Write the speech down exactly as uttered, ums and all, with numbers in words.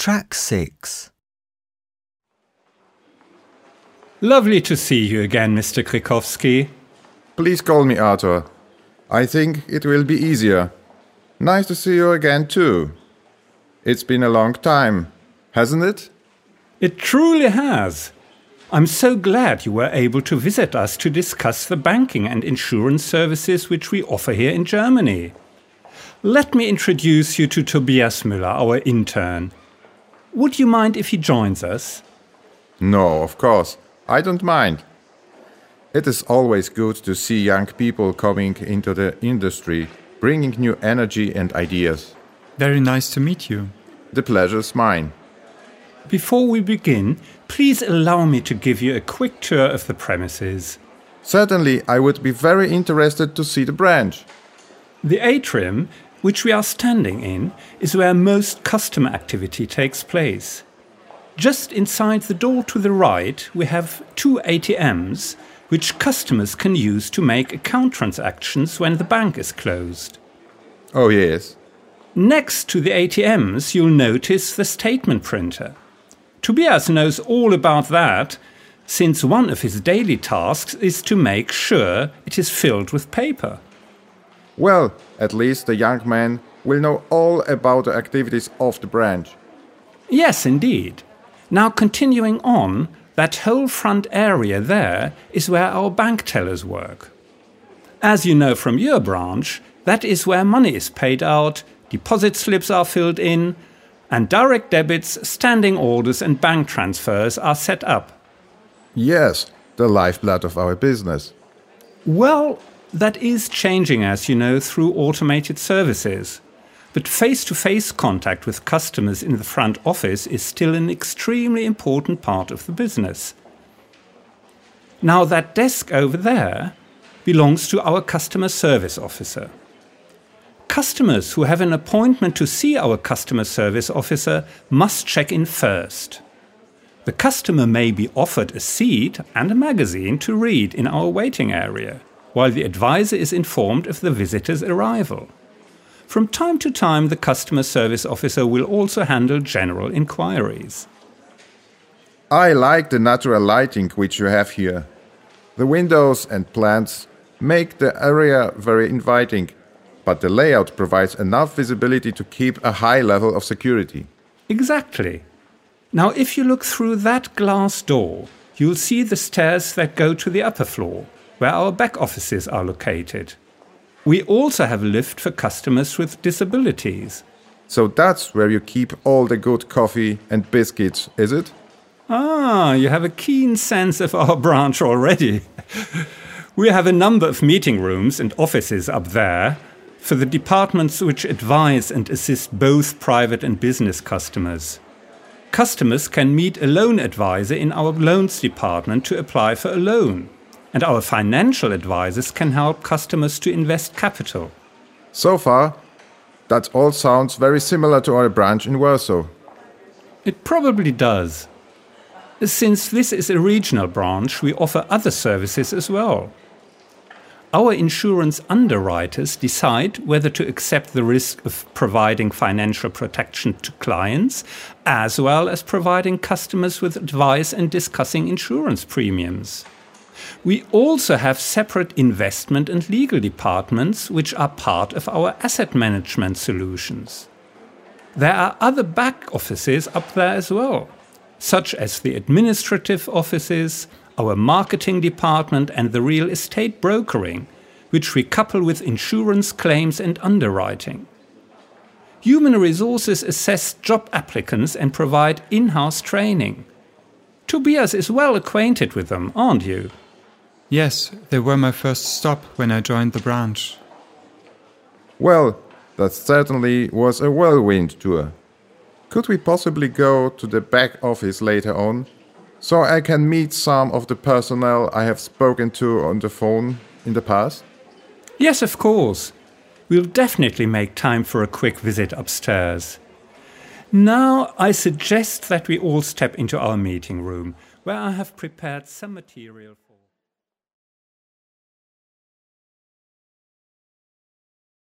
Track six. Lovely to see you again, Mister Krikowski. Please call me Arthur. I think it will be easier. Nice to see you again too. It's been a long time, hasn't it? It truly has. I'm so glad you were able to visit us to discuss the banking and insurance services which we offer here in Germany. Let me introduce you to Tobias Müller, our intern. Would you mind if he joins us? No, of course. I don't mind. It is always good to see young people coming into the industry, bringing new energy and ideas. Very nice to meet you. The pleasure's mine. Before we begin, please allow me to give you a quick tour of the premises. Certainly, I would be very interested to see the branch. The atrium, which we are standing in, is where most customer activity takes place. Just inside the door to the right, we have two A T Ms, which customers can use to make account transactions when the bank is closed. Oh yes. Next to the A T Ms, you'll notice the statement printer. Tobias knows all about that, since one of his daily tasks is to make sure it is filled with paper. Well, at least the young man will know all about the activities of the branch. Yes, indeed. Now continuing on, that whole front area there is where our bank tellers work. As you know from your branch, that is where money is paid out, deposit slips are filled in, and direct debits, standing orders and bank transfers are set up. Yes, the lifeblood of our business. Well, that is changing, as you know, through automated services. But face-to-face contact with customers in the front office is still an extremely important part of the business. Now, that desk over there belongs to our customer service officer. Customers who have an appointment to see our customer service officer must check in first. The customer may be offered a seat and a magazine to read in our waiting area, while the advisor is informed of the visitor's arrival. From time to time, the customer service officer will also handle general inquiries. I like the natural lighting which you have here. The windows and plants make the area very inviting, but the layout provides enough visibility to keep a high level of security. Exactly. Now, if you look through that glass door, you'll see the stairs that go to the upper floor, where our back offices are located. We also have a lift for customers with disabilities. So that's where you keep all the good coffee and biscuits, is it? Ah, you have a keen sense of our branch already. We have a number of meeting rooms and offices up there for the departments which advise and assist both private and business customers. Customers can meet a loan advisor in our loans department to apply for a loan. And our financial advisors can help customers to invest capital. So far, that all sounds very similar to our branch in Warsaw. It probably does. Since this is a regional branch, we offer other services as well. Our insurance underwriters decide whether to accept the risk of providing financial protection to clients, as well as providing customers with advice and discussing insurance premiums. We also have separate investment and legal departments which are part of our asset management solutions. There are other back offices up there as well, such as the administrative offices, our marketing department and the real estate brokering, which we couple with insurance claims and underwriting. Human resources assess job applicants and provide in-house training. Tobias is well acquainted with them, aren't you? Yes, they were my first stop when I joined the branch. Well, that certainly was a whirlwind tour. Could we possibly go to the back office later on, so I can meet some of the personnel I have spoken to on the phone in the past? Yes, of course. We'll definitely make time for a quick visit upstairs. Now, I suggest that we all step into our meeting room, where I have prepared some material.